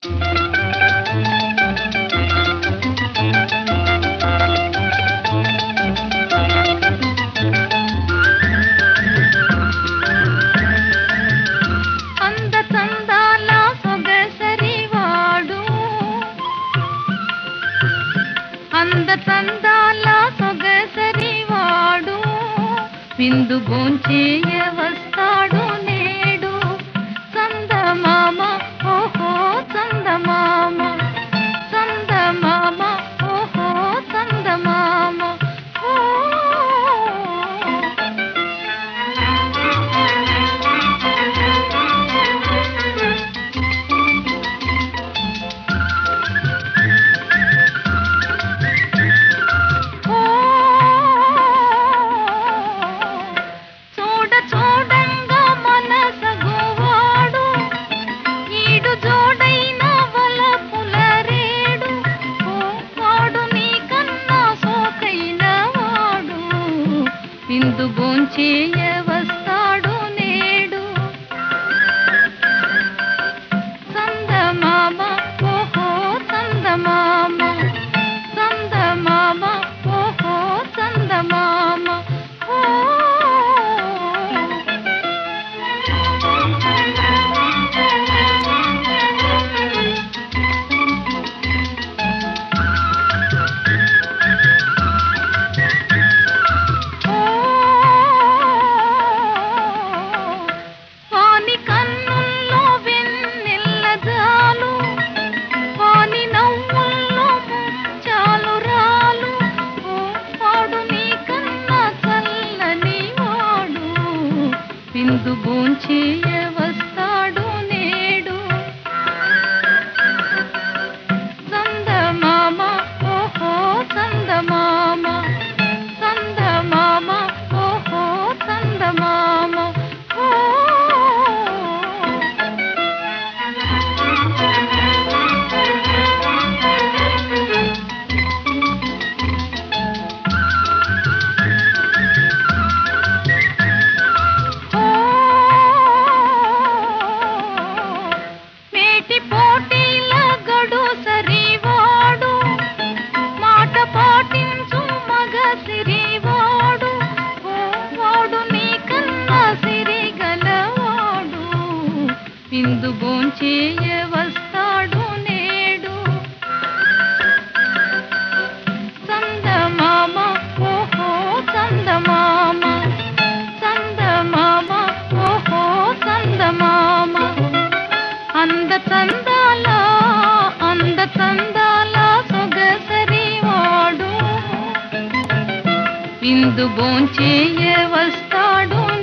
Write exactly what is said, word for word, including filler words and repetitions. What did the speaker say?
అందతందాల సొగసరివాడు విందు భోంచేయ వస్తాడు నేడు. చందమామ ఓహో చందమామ, చందమామ ఓహో చందమామ. ఓ విందు భోంచేయ వస్తాడు నేడు. చందమామ ఓహో చందమామ, చందమామ ఓహో చందమామ. ఓ విందు భోంచేయ వస్తాడు నేడు. చందమామ ఓహో చందమామ, చందమామ ఓహో చందమామ. ఓ పోటీల గడు సరివాడు, మాట పాటించు మగ సిరివాడు. వాడు నీకన్నా సిరిగలవాడు, విందు భోంచేయ వస్తాడు నేడు. చందమామ ఓహో చందమామ, చందమామ ఓహో చందమామ. అందతందాల అందతందాల సొగసరివాడు విందు భోంచేయ వస్తాడు